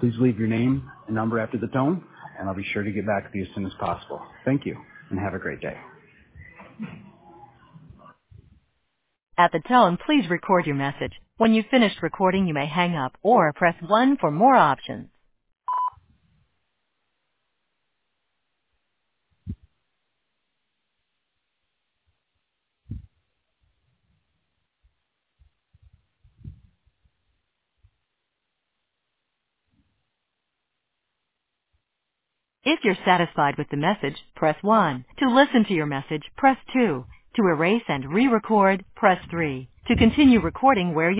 Please leave your name and number after the tone, and I'll be sure to get back to you as soon as possible. Thank you, and have a great day. At the tone, please record your message. When you've finished recording, you may hang up or press 1 for more options. If you're satisfied with the message, press 1. To listen to your message, press 2. To erase and re-record, press 3. To continue recording where you